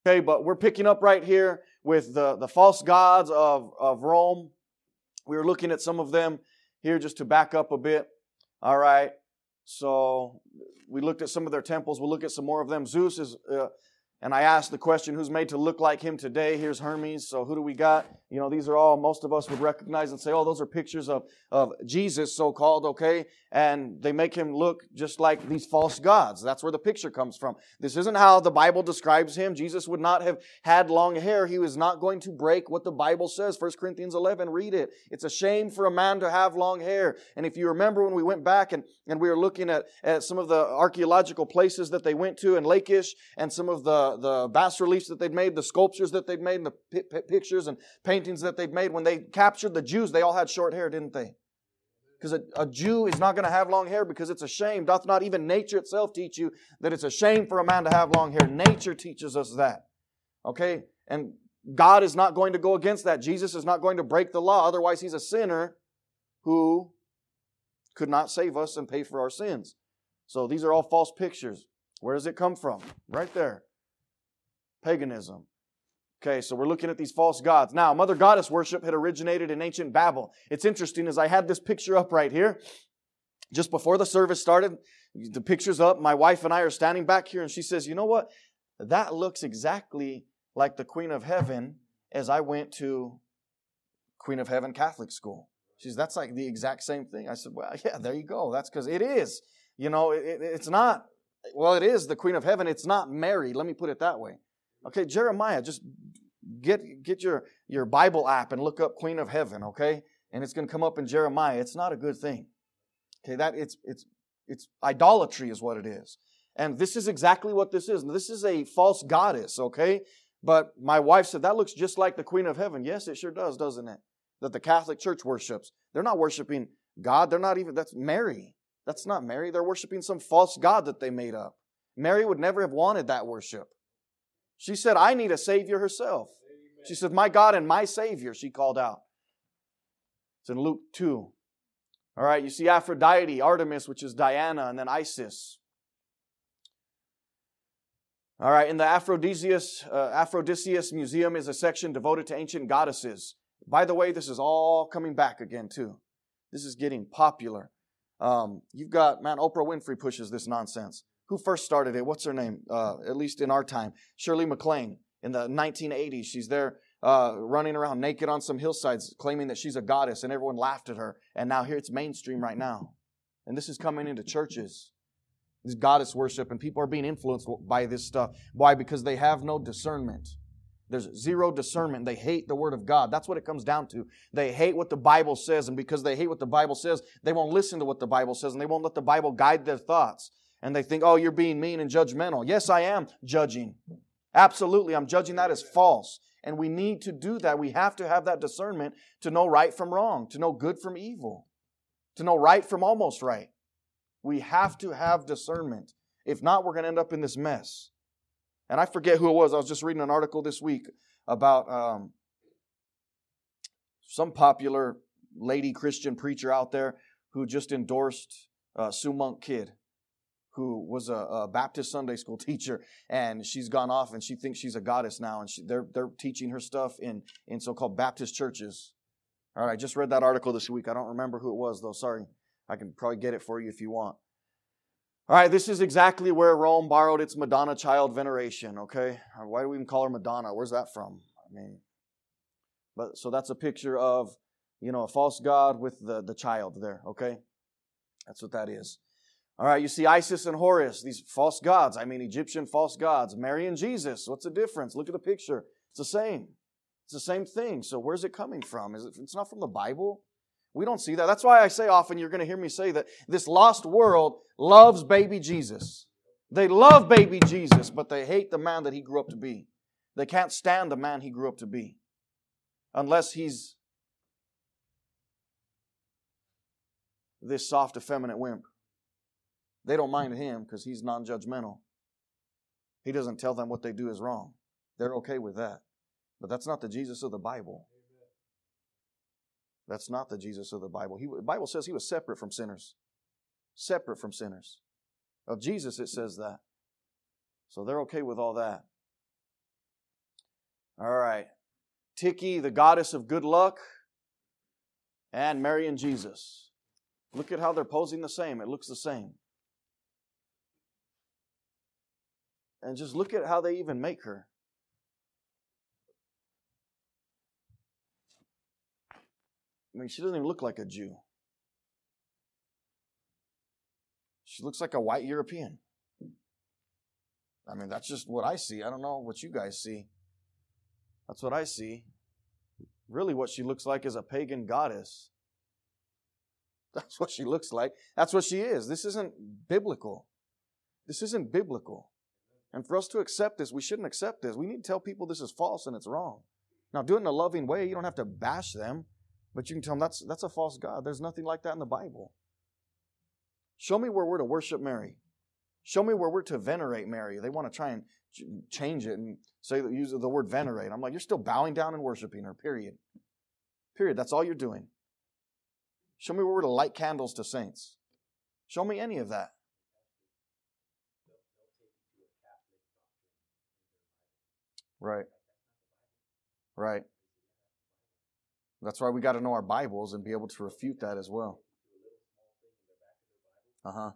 Okay, but we're picking up right here with the false gods of Rome. We were looking at some of them here just to back up a bit. All right, so we looked at some of their temples. We'll look at some more of them. Zeus is, and I asked the question, who's made to look like him today? Here's Hermes. So who do we got? You know, these are all, most of us would recognize and say, oh, those are pictures of Jesus, so-called, okay? And they make him look just like these false gods. That's where the picture comes from. This isn't how the Bible describes him. Jesus would not have had long hair. He was not going to break what the Bible says. 1 Corinthians 11, read it. It's a shame for a man to have long hair. And if you remember when we went back and we were looking at some of the archaeological places that they went to in Lachish and some of the bas-reliefs that they'd made, the sculptures that they'd made, and the pictures and paintings that they'd made, when they captured the Jews, they all had short hair, didn't they? Because a Jew is not going to have long hair because it's a shame. Doth not even nature itself teach you that it's a shame for a man to have long hair? Nature teaches us that. Okay? And God is not going to go against that. Jesus is not going to break the law. Otherwise, He's a sinner who could not save us and pay for our sins. So these are all false pictures. Where does it come from? Right there. Paganism. Okay, so we're looking at these false gods. Now, Mother Goddess worship had originated in ancient Babel. It's interesting, as I had this picture up right here, just before the service started, the picture's up, my wife and I are standing back here, and she says, you know what? That looks exactly like the Queen of Heaven as I went to Queen of Heaven Catholic school. She says, that's like the exact same thing. I said, well, yeah, there you go. That's because it is. You know, it's not, well, it is the Queen of Heaven. It's not Mary. Let me put it that way. Okay, Jeremiah, just get your Bible app and look up Queen of Heaven, okay? And it's going to come up in Jeremiah. It's not a good thing. Okay, that it's idolatry is what it is. And this is exactly what this is. This is a false goddess, okay? But my wife said, that looks just like the Queen of Heaven. Yes, it sure does, doesn't it? That the Catholic Church worships. They're not worshiping God. They're not even, that's Mary. That's not Mary. They're worshiping some false god that they made up. Mary would never have wanted that worship. She said, I need a Savior herself. Amen. She said, my God and my Savior, she called out. It's in Luke 2. All right, you see Aphrodite, Artemis, which is Diana, and then Isis. All right, in the Aphrodisias Museum is a section devoted to ancient goddesses. By the way, this is all coming back again, too. This is getting popular. You've got, man, Oprah Winfrey pushes this nonsense. Who first started it? What's her name? At least in our time. Shirley MacLaine. In the 1980s, she's there running around naked on some hillsides claiming that she's a goddess, and everyone laughed at her. And now here it's mainstream right now. And this is coming into churches. This goddess worship, and people are being influenced by this stuff. Why? Because they have no discernment. There's zero discernment. They hate the Word of God. That's what it comes down to. They hate what the Bible says, and because they hate what the Bible says, they won't listen to what the Bible says, and they won't let the Bible guide their thoughts. And they think, oh, you're being mean and judgmental. Yes, I am judging. Absolutely, I'm judging that as false. And we need to do that. We have to have that discernment to know right from wrong, to know good from evil, to know right from almost right. We have to have discernment. If not, we're going to end up in this mess. And I forget who it was. I was just reading an article this week about some popular lady Christian preacher out there who just endorsed Sue Monk Kidd, who was a Baptist Sunday school teacher, and she's gone off and she thinks she's a goddess now, and they're teaching her stuff in so-called Baptist churches. All right, I just read that article this week. I don't remember who it was, though. Sorry. I can probably get it for you if you want. All right, this is exactly where Rome borrowed its Madonna child veneration, okay? Why do we even call her Madonna? Where's that from? So that's a picture of, a false god with the child there, okay? That's what that is. All right, you see Isis and Horus, these false gods. Egyptian false gods. Mary and Jesus, what's the difference? Look at the picture. It's the same. It's the same thing. So where's it coming from? It's not from the Bible? We don't see that. That's why I say often, you're going to hear me say that this lost world loves baby Jesus. They love baby Jesus, but they hate the man that he grew up to be. They can't stand the man he grew up to be. Unless he's this soft, effeminate wimp. They don't mind him because he's non-judgmental. He doesn't tell them what they do is wrong. They're okay with that. But that's not the Jesus of the Bible. That's not the Jesus of the Bible. The Bible says he was separate from sinners. Separate from sinners. Of Jesus, it says that. So they're okay with all that. All right. Tiki, the goddess of good luck, and Mary and Jesus. Look at how they're posing the same. It looks the same. And just look at how they even make her. I mean, she doesn't even look like a Jew. She looks like a white European. I mean, that's just what I see. I don't know what you guys see. That's what I see. Really, what she looks like is a pagan goddess. That's what she looks like. That's what she is. This isn't biblical. This isn't biblical. And for us to accept this, we shouldn't accept this. We need to tell people this is false and it's wrong. Now, do it in a loving way. You don't have to bash them, but you can tell them that's a false god. There's nothing like that in the Bible. Show me where we're to worship Mary. Show me where we're to venerate Mary. They want to try and change it and use the word venerate. I'm like, you're still bowing down and worshiping her, period. Period. That's all you're doing. Show me where we're to light candles to saints. Show me any of that. Right. Right. That's why we got to know our Bibles and be able to refute that as well. Uh-huh.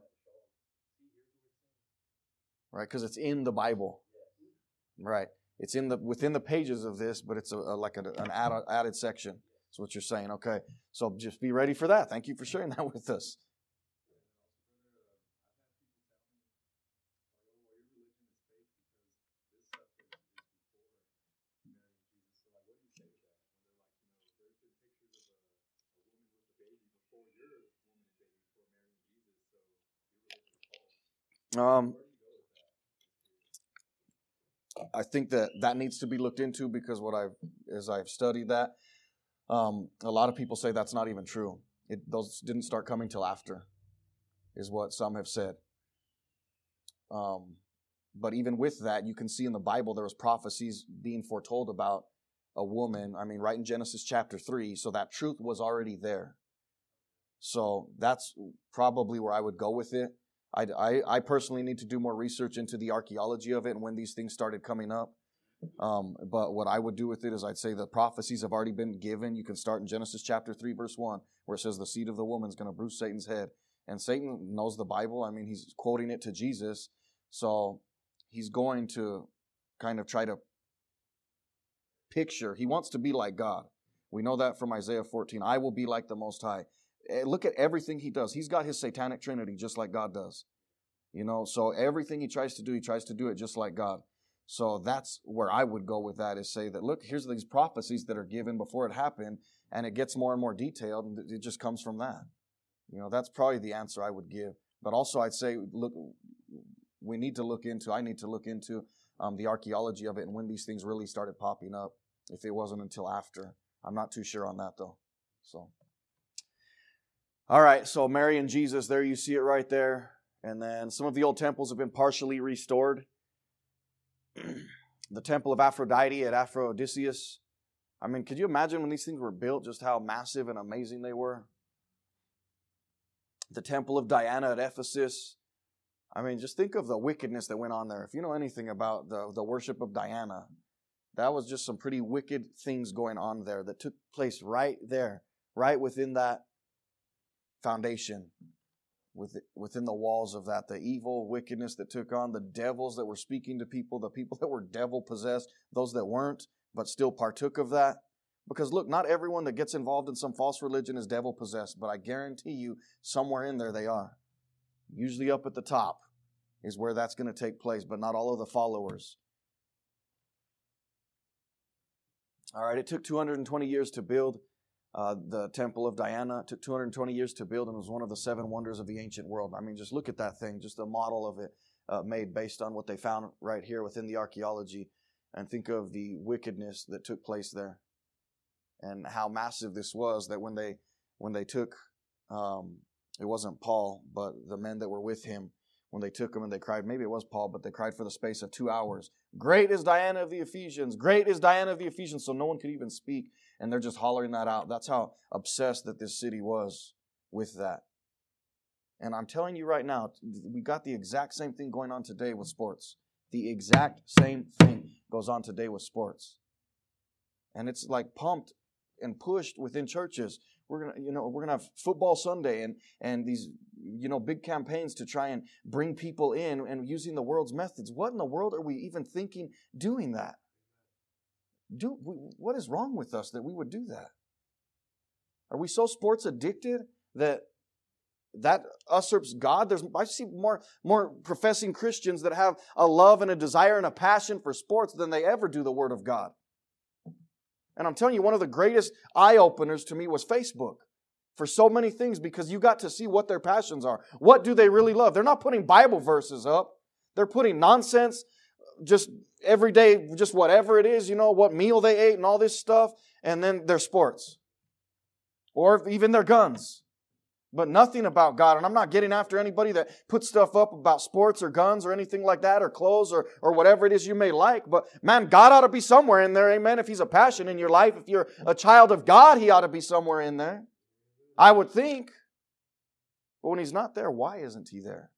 Right, because it's in the Bible. Right. It's within the pages of this, but it's like an added section. That's what you're saying. Okay. So just be ready for that. Thank you for sharing that with us. I think that needs to be looked into because as I've studied that, a lot of people say that's not even true. Those didn't start coming till after, is what some have said. But even with that, you can see in the Bible there was prophecies being foretold about a woman. I mean, right in Genesis chapter 3. So that truth was already there. So that's probably where I would go with it. I personally need to do more research into the archaeology of it and when these things started coming up. But what I would do with it is I'd say the prophecies have already been given. You can start in Genesis chapter 3, verse 1, where it says the seed of the woman is going to bruise Satan's head. And Satan knows the Bible. I mean, he's quoting it to Jesus. So he's going to kind of try to picture. He wants to be like God. We know that from Isaiah 14. I will be like the Most High. Look at everything he does. He's got his satanic trinity just like God does. So everything he tries to do it just like God. So that's where I would go with that, is say that, look, here's these prophecies that are given before it happened, and it gets more and more detailed, and it just comes from that. That's probably the answer I would give. But also I'd say, look, I need to look into the archaeology of it and when these things really started popping up, if it wasn't until after. I'm not too sure on that, though. So, all right, so Mary and Jesus, there you see it right there. And then some of the old temples have been partially restored. The temple of Aphrodite at Aphrodisias. I mean, could you imagine when these things were built, just how massive and amazing they were? The temple of Diana at Ephesus. I mean, just think of the wickedness that went on there. If you know anything about the worship of Diana, that was just some pretty wicked things going on there that took place right there, right within that foundation, within the walls of that, the evil wickedness that took on, the devils that were speaking to people, the people that were devil-possessed, those that weren't, but still partook of that. Because look, not everyone that gets involved in some false religion is devil-possessed, but I guarantee you somewhere in there they are. Usually up at the top is where that's going to take place, but not all of the followers. All right, it took 220 years to build the Temple of Diana. It took 220 years to build and was one of the 7 wonders of the ancient world. I mean, just look at that thing, just a model of it made based on what they found right here within the archaeology. And think of the wickedness that took place there and how massive this was, that when they took, it wasn't Paul, but the men that were with him, when they took him and they cried, maybe it was Paul, but they cried for the space of 2 hours. Great is Diana of the Ephesians. Great is Diana of the Ephesians. So no one could even speak. And they're just hollering that out. That's how obsessed that this city was with that. And I'm telling you right now, we got the exact same thing going on today with sports. The exact same thing goes on today with sports. And it's like pumped and pushed within churches. We're gonna have football Sunday and these big campaigns to try and bring people in and using the world's methods. What in the world are we even thinking doing that? What is wrong with us that we would do that? Are we so sports addicted that usurps God? I see more professing Christians that have a love and a desire and a passion for sports than they ever do the Word of God. And I'm telling you, one of the greatest eye-openers to me was Facebook for so many things, because you got to see what their passions are. What do they really love? They're not putting Bible verses up. They're putting nonsense, just every day, just whatever it is, what meal they ate and all this stuff, and then their sports. Or even their guns. But nothing about God. And I'm not getting after anybody that puts stuff up about sports or guns or anything like that, or clothes or whatever it is you may like. But man, God ought to be somewhere in there, amen. If He's a passion in your life, if you're a child of God, He ought to be somewhere in there. I would think. But when He's not there, why isn't He there?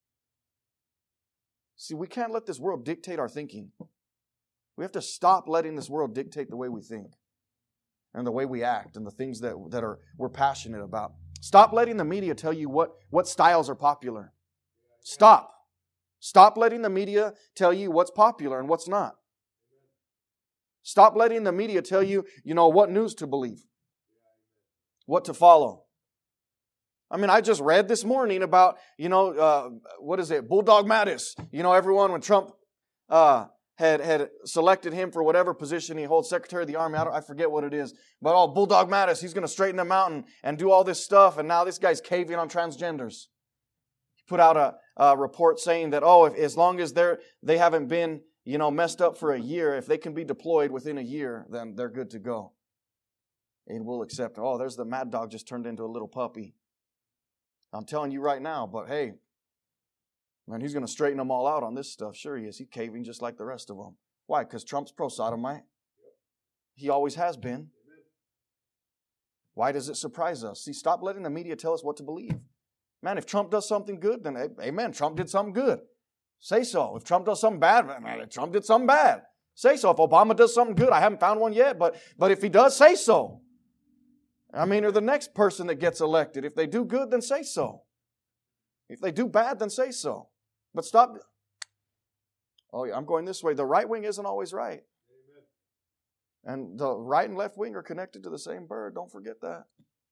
See, we can't let this world dictate our thinking. We have to stop letting this world dictate the way we think and the way we act and the things that we're passionate about. Stop letting the media tell you what styles are popular. Stop. Stop letting the media tell you what's popular and what's not. Stop letting the media tell you, what news to believe, what to follow. I mean, I just read this morning about, what is it, Bulldog Mattis. Everyone, when Trump had selected him for whatever position he holds, Secretary of the Army, I forget what it is. But Bulldog Mattis, he's going to straighten them out and do all this stuff. And now this guy's caving on transgenders. He put out a report saying that, as long as they haven't been, messed up for a year, if they can be deployed within a year, then they're good to go. And we'll accept, there's the mad dog just turned into a little puppy. I'm telling you right now, but hey, man, he's going to straighten them all out on this stuff. Sure he is. He's caving just like the rest of them. Why? Because Trump's pro-sodomite. He always has been. Why does it surprise us? See, stop letting the media tell us what to believe. Man, if Trump does something good, then amen, Trump did something good. Say so. If Trump does something bad, man, Trump did something bad. Say so. If Obama does something good, I haven't found one yet, but if he does, say so. Or the next person that gets elected, if they do good, then say so. If they do bad, then say so. But stop. I'm going this way. The right wing isn't always right. Amen. And the right and left wing are connected to the same bird. Don't forget that.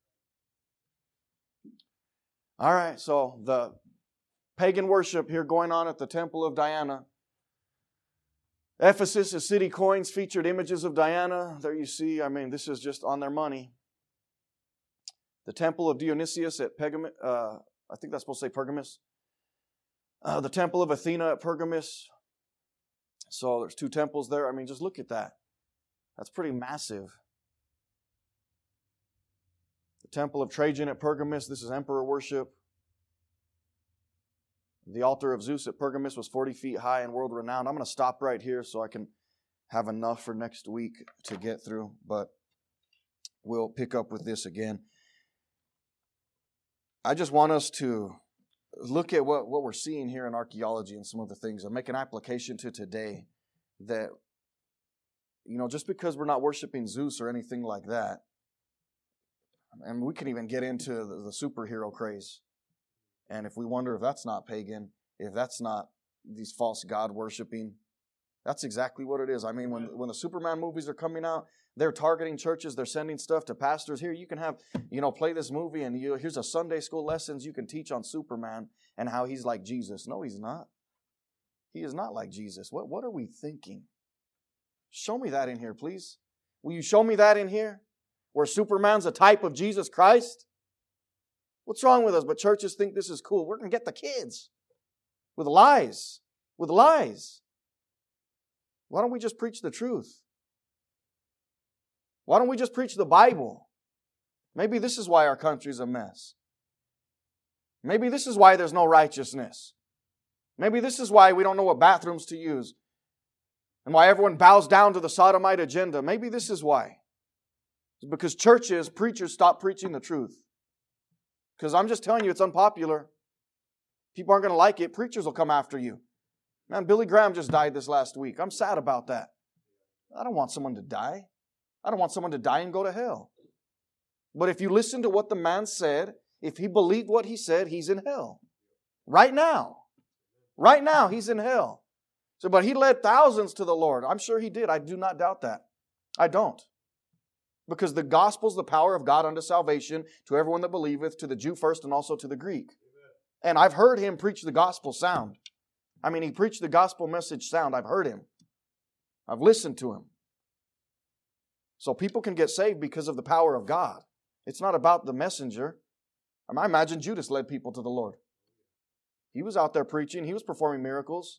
All right, so the pagan worship here going on at the Temple of Diana. Ephesus' city coins featured images of Diana. There you see, this is just on their money. The Temple of Dionysius at Pergamus, I think that's supposed to say Pergamus. The Temple of Athena at Pergamus. So there's 2 temples there. Just look at that. That's pretty massive. The Temple of Trajan at Pergamus. This is emperor worship. The altar of Zeus at Pergamus was 40 feet high and world renowned. I'm going to stop right here so I can have enough for next week to get through. But we'll pick up with this again. I just want us to look at what we're seeing here in archaeology and some of the things and make an application to today that, just because we're not worshiping Zeus or anything like that, and we can even get into the superhero craze. And if we wonder if that's not pagan, if that's not these false god worshiping, that's exactly what it is. When the Superman movies are coming out, they're targeting churches. They're sending stuff to pastors. Here, you can have, play this movie and here's a Sunday school lessons you can teach on Superman and how he's like Jesus. No, he's not. He is not like Jesus. What are we thinking? Show me that in here, please. Will you show me that in here? Where Superman's a type of Jesus Christ? What's wrong with us? But churches think this is cool. We're going to get the kids with lies. With lies. Why don't we just preach the truth? Why don't we just preach the Bible? Maybe this is why our country's a mess. Maybe this is why there's no righteousness. Maybe this is why we don't know what bathrooms to use and why everyone bows down to the sodomite agenda. Maybe this is why. It's because preachers stop preaching the truth. Because I'm just telling you, it's unpopular. People aren't going to like it. Preachers will come after you. Man, Billy Graham just died this last week. I'm sad about that. I don't want someone to die. I don't want someone to die and go to hell. But if you listen to what the man said, if he believed what he said, he's in hell. Right now. Right now, he's in hell. So, but he led thousands to the Lord. I'm sure he did. I do not doubt that. I don't. Because the gospel is the power of God unto salvation to everyone that believeth, to the Jew first and also to the Greek. And I've heard him preach the gospel sound. I mean, he preached the gospel message sound. I've heard him. I've listened to him. So people can get saved because of the power of God. It's not about the messenger. I imagine Judas led people to the Lord. He was out there preaching. He was performing miracles.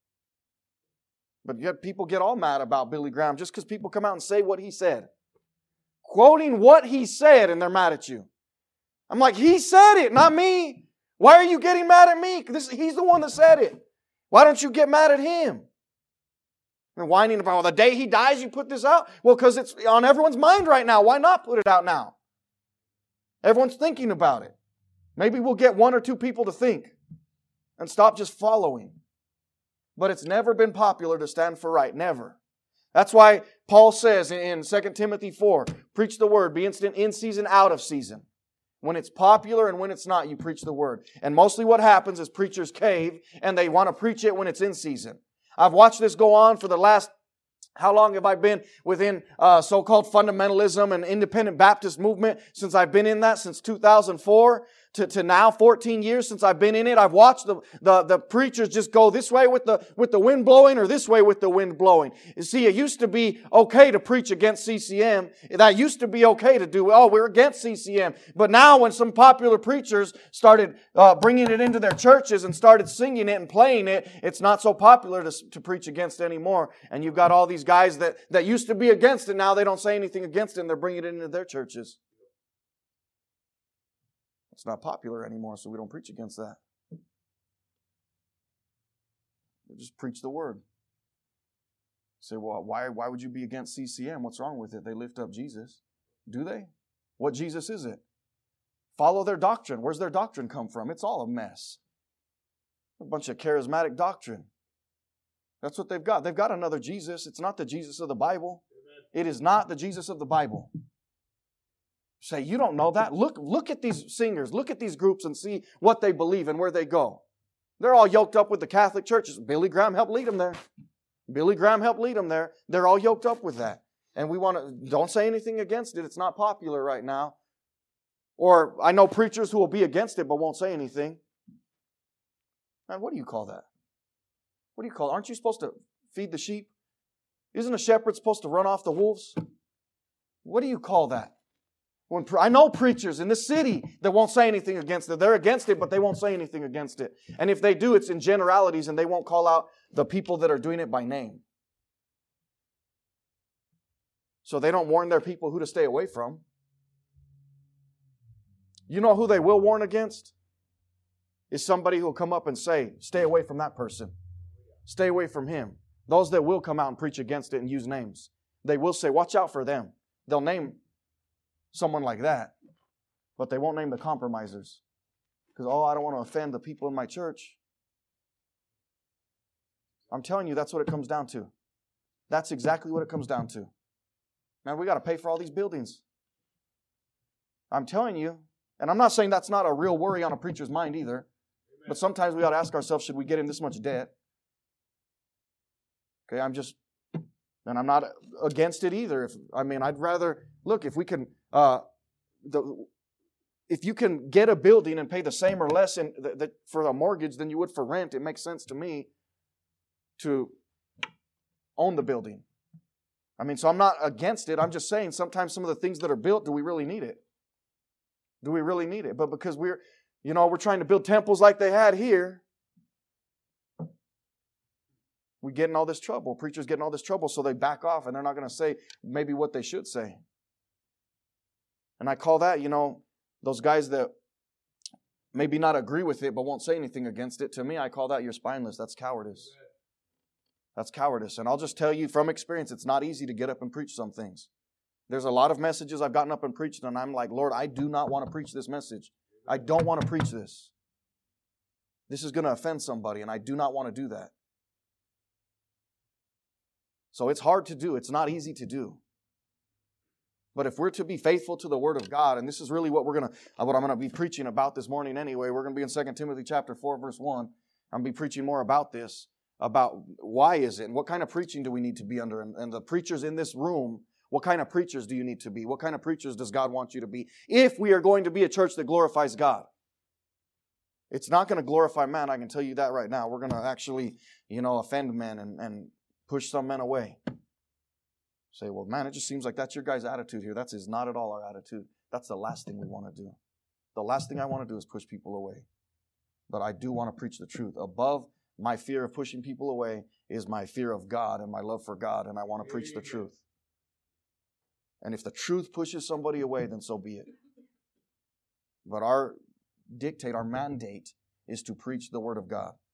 But yet people get all mad about Billy Graham just because people come out and say what he said. Quoting what he said, and they're mad at you. I'm like, he said it, not me. Why are you getting mad at me? He's the one that said it. Why don't you get mad at him? And whining about, well, the day he dies, you put this out? Well, because it's on everyone's mind right now. Why not put it out now? Everyone's thinking about it. Maybe we'll get one or two people to think and stop just following. But it's never been popular to stand for right. Never. That's why Paul says in 2 Timothy 4, preach the word, be instant in season, out of season. When it's popular and when it's not, you preach the word. And mostly what happens is preachers cave and they want to preach it when it's in season. I've watched this go on for the last, how long have I been within so-called fundamentalism and independent Baptist movement? Since I've been in that, since 2004 to now, 14 years since I've been in it. I've watched the preachers just go this way with the wind blowing or this way with the wind blowing. You see, it used to be okay to preach against CCM. That used to be okay to do. We're against CCM. But now when some popular preachers started bringing it into their churches and started singing it and playing it, it's not so popular to preach against anymore. And you've got all these guys that used to be against it. Now they don't say anything against it and they're bringing it into their churches. It's not popular anymore, so we don't preach against that. We just preach the word. Say, well, why would you be against CCM? What's wrong with it? They lift up Jesus. Do they? What Jesus is it? Follow their doctrine. Where's their doctrine come from? It's all a mess. A bunch of charismatic doctrine. That's what they've got. They've got another Jesus. It's not the Jesus of the Bible. It is not the Jesus of the Bible. Say, you don't know that? Look at these singers. Look at these groups and see what they believe and where they go. They're all yoked up with the Catholic churches. Billy Graham helped lead them there. Billy Graham helped lead them there. They're all yoked up with that. And don't say anything against it. It's not popular right now. Or I know preachers who will be against it but won't say anything. Man, what do you call that? What do you call it? Aren't you supposed to feed the sheep? Isn't a shepherd supposed to run off the wolves? What do you call that? I know preachers in the city that won't say anything against it. They're against it, but they won't say anything against it. And if they do, it's in generalities and they won't call out the people that are doing it by name. So they don't warn their people who to stay away from. You know who they will warn against? Is somebody who will come up and say, stay away from that person. Stay away from him. Those that will come out and preach against it and use names. They will say, watch out for them. They'll name someone like that, but they won't name the compromisers. Because, I don't want to offend the people in my church. I'm telling you, that's what it comes down to. That's exactly what it comes down to. Man, we got to pay for all these buildings. I'm telling you, and I'm not saying that's not a real worry on a preacher's mind either, but sometimes we got to ask ourselves, should we get in this much debt? Okay, and I'm not against it either. I'd rather, look, if we can, if you can get a building and pay the same or less for a mortgage than you would for rent, it makes sense to me to own the building. So I'm not against it. I'm just saying sometimes some of the things that are built, do we really need it? Do we really need it? But because we're trying to build temples like they had here, we get in all this trouble. Preachers get in all this trouble, so they back off and they're not going to say maybe what they should say. And I call that, those guys that maybe not agree with it but won't say anything against it. To me, I call that you're spineless. That's cowardice. That's cowardice. And I'll just tell you from experience, it's not easy to get up and preach some things. There's a lot of messages I've gotten up and preached, and I'm like, Lord, I do not want to preach this message. I don't want to preach this. This is going to offend somebody, and I do not want to do that. So it's hard to do. It's not easy to do. But if we're to be faithful to the Word of God, and this is really what I'm going to be preaching about this morning anyway. We're going to be in 2 Timothy chapter 4, verse 1. I'm going to be preaching more about this, about why is it, and what kind of preaching do we need to be under. And the preachers in this room, what kind of preachers do you need to be? What kind of preachers does God want you to be? If we are going to be a church that glorifies God. It's not going to glorify man, I can tell you that right now. We're going to actually, offend men and push some men away. Say, well, man, it just seems like that's your guys' attitude here. That is not at all our attitude. That's the last thing we want to do. The last thing I want to do is push people away. But I do want to preach the truth. Above my fear of pushing people away is my fear of God and my love for God, and I want to preach the truth. And if the truth pushes somebody away, then so be it. But our mandate is to preach the Word of God.